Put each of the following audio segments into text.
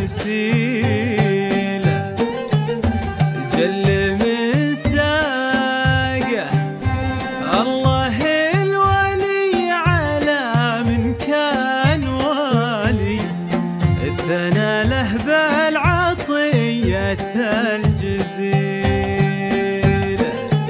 وسيلة جل من ساقه الله الولي على من كان والي الثنى له بالعطية الجزيلة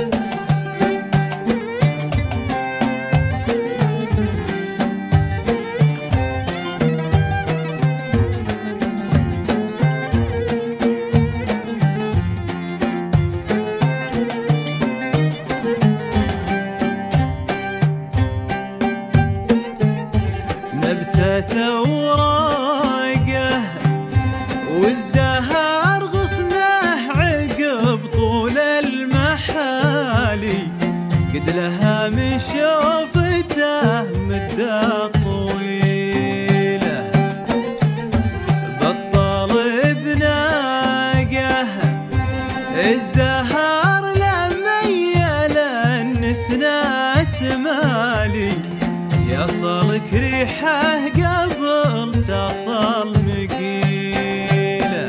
نبتة أوراقه وازدهر غصنه عقب طول المحالي قد لها من شوفته مدة طويلة بطل بناقه الزهر لما يلنس ناس مالي يصلك ريحه قبل تصل مقيله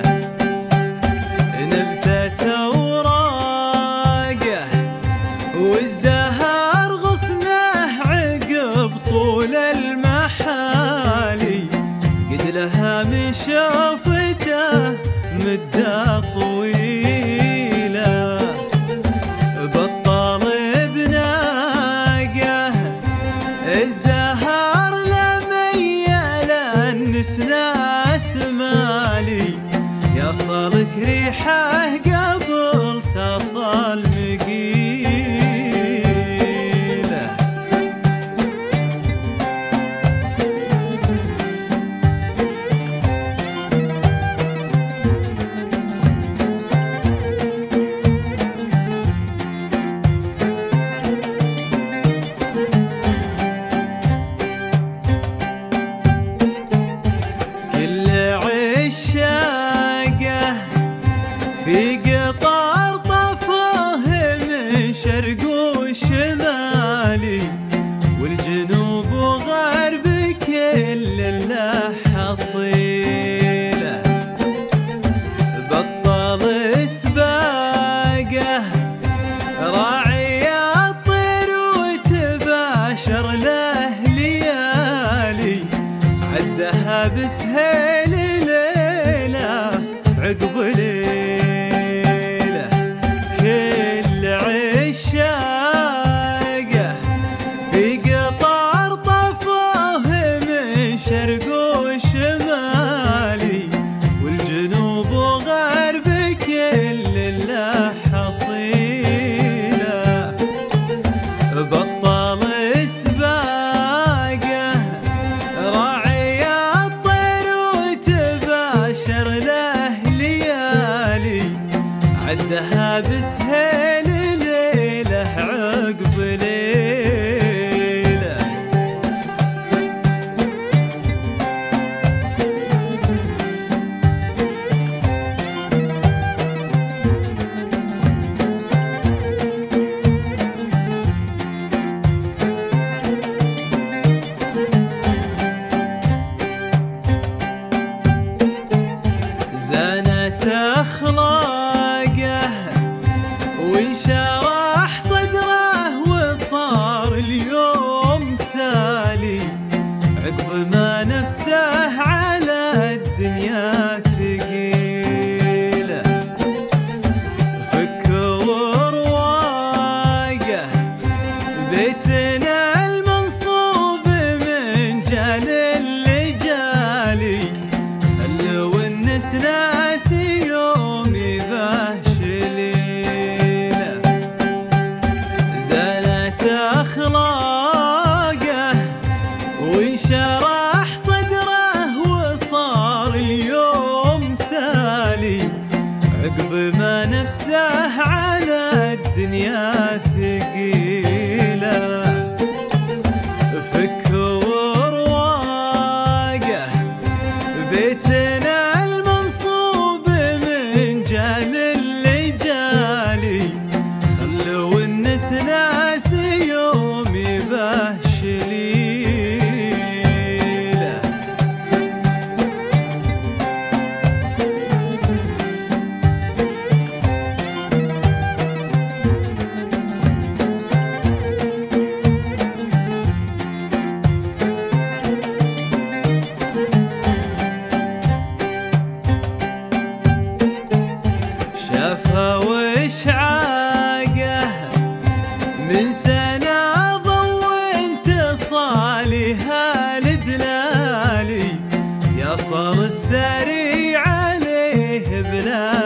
نبتة أوراقه وازدهر غصنه عقب طول المحالي قد لها من شوفته مدة طويلة بطل بناقه الزهر لما يلنس ناس مالي يصلك ريحه قبل تصل مقيله في قطار طفاه من شرق وشمالي والجنوب وغرب كل له حصيله بطل سباقه راعي الطير وتباشر له ليالي عدها بسهيل ليله عقب ليله كل عشاقه في قطار طفاه من شرق وشمالي والجنوب وغرب كل له حصيله بطل سباقه راعي الطير وتباشر له ليالي عدها بسهيل ليله عقب ليله زانت أخلاقه وانشرح صدره وصار اليوم سالي عقب ما نفسه على الدنيا ثقيله فك ورواقه بيتنا المنصوب من جال اللجالي خلوا الناس ناس يوم يباشليله زالت أخلاقه وانشرح صدره وصار اليوم سالي عقب ما نفسه على الدنيا ثقيله فك ورواقه بيتنا المنصوب بلا